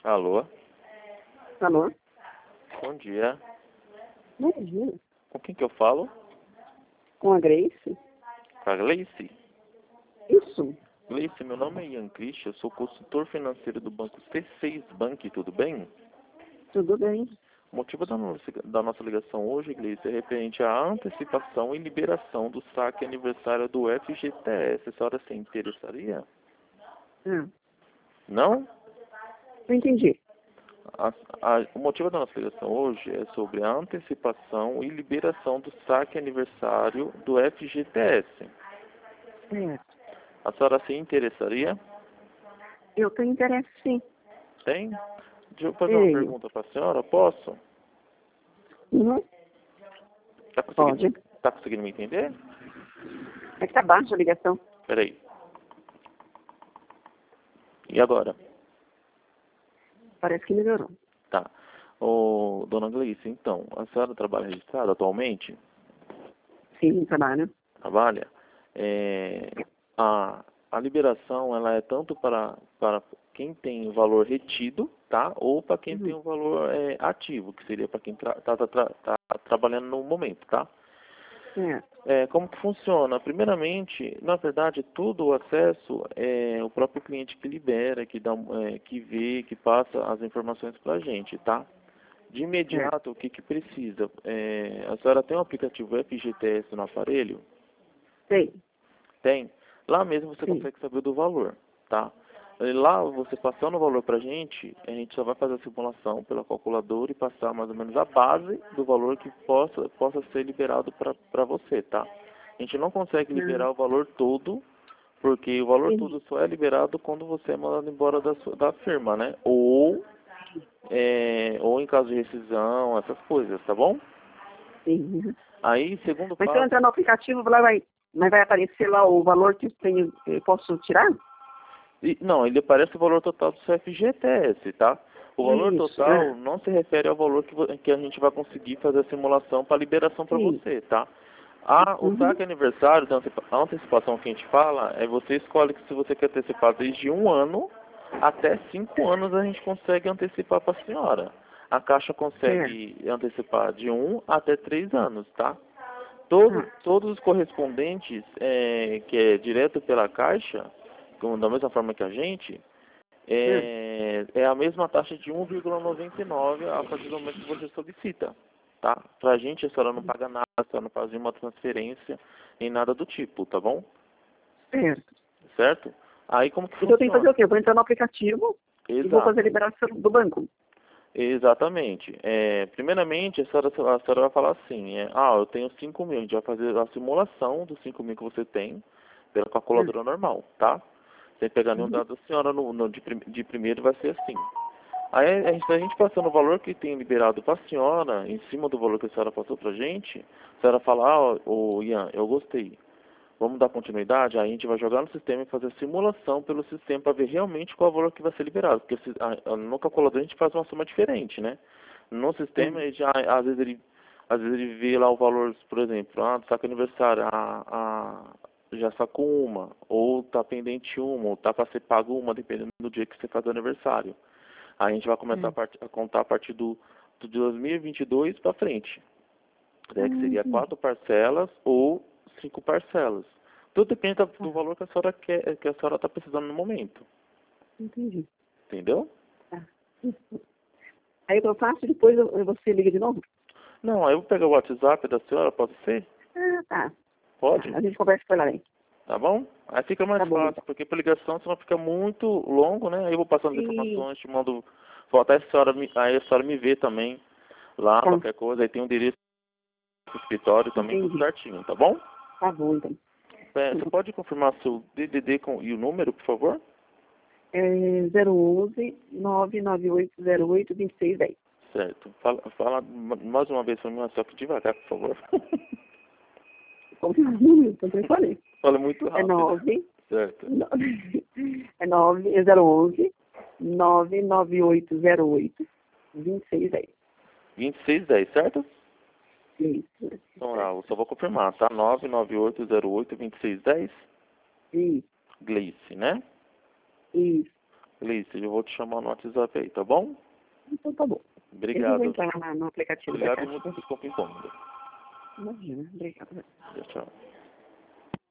Alô? Alô? Bom dia. Bom dia. Com quem que eu falo? Com a Grace? Com a Gleice? Isso. Gleice, meu nome é Ian Christian, eu sou consultor financeiro do banco C6 Bank, tudo bem? Tudo bem. O motivo da nossa ligação hoje, Gleice, é referente à antecipação e liberação do saque aniversário do FGTS. A senhora se interessaria? Ah, Não? eu entendi. O motivo da nossa ligação hoje é sobre a antecipação e liberação do saque aniversário do FGTS. Certo. A senhora se interessaria? Eu tenho interesse, sim. Tem? Deixa eu fazer uma Tenho. pergunta para a senhora, posso? Uhum. Pode. Tá conseguindo me entender? É que tá baixa a ligação. Peraí. E agora? Parece que melhorou. Tá. Ô, dona Gleice, então, a senhora trabalha registrada atualmente? Sim, trabalho. Trabalha? A liberação, ela é tanto para quem tem o valor retido, tá? Ou para quem tem Uhum. o valor ativo, que seria para quem tá trabalhando no momento, tá? Certo. Como que funciona? Primeiramente, na verdade, todo o acesso é o próprio cliente que libera, que vê, que passa as informações para a gente, tá? De Certo. imediato, o que que precisa? A senhora tem um aplicativo FGTS no aparelho? Sei. Tem. Lá mesmo você Sim. consegue saber do valor, tá? E lá, você passando o valor para a gente só vai fazer a simulação pela calculadora e passar mais ou menos a base do valor que possa ser liberado para você, tá? A gente não consegue liberar o valor todo, porque o valor todo Entendi. só é liberado quando você é mandado embora da firma, né? Ou em caso de rescisão, essas coisas, tá bom? Sim. Uhum. Aí, segundo Mas se eu passo, entrar no aplicativo, lá mas vai aparecer lá o valor que eu posso tirar? Não, ele aparece o valor total do seu FGTS, tá? O valor Isso. total não se refere ao valor que a gente vai conseguir fazer a simulação para liberação para Sim. você, tá? O Uhum. saque aniversário, a antecipação que a gente fala, você escolhe que se você quer antecipar desde 1 ano até 5 anos a gente consegue antecipar para a senhora. A Caixa Certo. consegue antecipar de 1 até 3 anos, tá? Ah, Todos os correspondentes, que é direto pela Caixa, da mesma forma que a gente, ah. é a mesma taxa de 1,99 a partir do momento que você solicita, tá? Pra gente, a senhora não paga nada, a senhora não faz nenhuma transferência, nem nada do tipo, tá bom? Certo. Certo? Aí como que Então eu tenho que fazer funciona? o quê? Eu vou entrar no aplicativo e vou fazer a Exato. liberação do banco. Exatamente. Primeiramente, a senhora vai falar assim, eu tenho 5 mil, a gente vai fazer a simulação dos 5 mil que você tem pela Ah, calculadora normal, tá? Sem pegar nenhum uhum. dado da senhora, de primeiro vai ser assim. Aí a gente passando o valor que tem liberado para a senhora, em cima do valor que a senhora passou para a gente senhora fala, Ian, eu gostei. Vamos dar continuidade? Aí a gente vai jogar no sistema e fazer a simulação pelo sistema para ver realmente qual é o valor que vai ser liberado. Porque no calculador a gente faz uma soma diferente, né? No sistema, Sim. ele já, às vezes ele vê lá o valor, por exemplo, do saco aniversário, já sacou uma, ou tá pendente uma, ou tá para ser pago uma, dependendo do dia que você faz o aniversário. Aí a gente vai começar Sim. a contar a partir do 2022 para frente, né, que seria Entendi. 4 parcelas ou 5 parcelas. Tudo depende do valor que a senhora quer, que a senhora está precisando no momento. Entendi. Entendeu? Tá. Aí eu faço e depois você liga de novo? Não, aí eu vou pegar o WhatsApp da senhora, pode ser? Ah, tá. Tá. Pode? A gente conversa por lá, hein? Tá bom? Aí fica mais Tá bom, fácil, então. porque por ligação senão fica muito longo, né? Aí eu vou passando as E informações, te mando foto, aí a senhora me vê também lá, tá. qualquer coisa, aí tem um endereço do escritório também, tudo Entendi. certinho, tá bom? Tá bom, então. Você pode confirmar seu DDD e o número, por favor? É 011 99808 2610. Certo. Fala mais uma vez para mim, só que devagar, por favor. Como que é o número? Então eu falei. Fala muito É rápido. 9 Certo. é 011 99808 2610. 2610, certo? Isso. Então lá, eu só vou confirmar, tá? 99808 2610. Isso. Gleice, né? Isso. Cleice, eu vou te chamar no WhatsApp aí, tá bom? Então tá bom. Eu Obrigado. vou entrar no aplicativo da Obrigado Caixa. e muito desculpa o incômodo. Imagina, obrigada. Tchau, tchau.